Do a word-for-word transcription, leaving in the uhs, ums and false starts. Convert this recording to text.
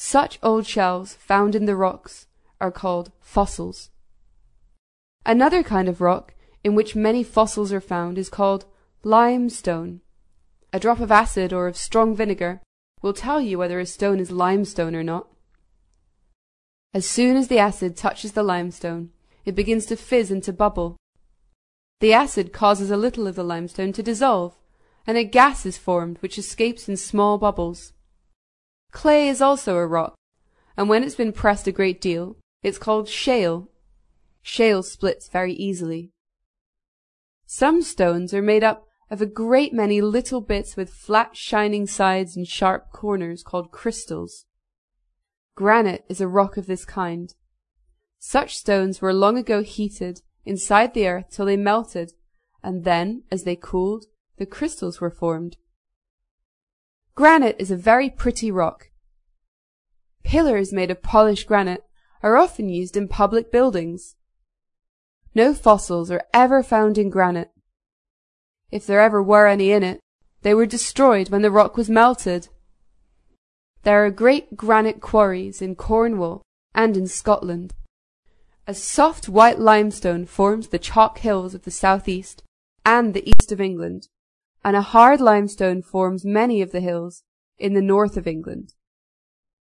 Such old shells found in the rocks are called fossils. Another kind of rock in which many fossils are found is called limestone. A drop of acid or of strong vinegar will tell you whether a stone is limestone or not. As soon as the acid touches the limestone, it begins to fizz and to bubble. The acid causes a little of the limestone to dissolve, and a gas is formed which escapes in small bubbles. Clay is also a rock, and when it's been pressed a great deal, it's called shale. Shale splits very easily. Some stones are made up of a great many little bits with flat shining sides and sharp corners called crystals. Granite is a rock of this kind. Such stones were long ago heated inside the earth till they melted, and then, as they cooled, the crystals were formed. Granite is a very pretty rock. Pillars made of polished granite are often used in public buildings. No fossils are ever found in granite. If there ever were any in it, they were destroyed when the rock was melted. There are great granite quarries in Cornwall and in Scotland. A soft white limestone forms the chalk hills of the southeast and the east of England, and a hard limestone forms many of the hills in the north of England.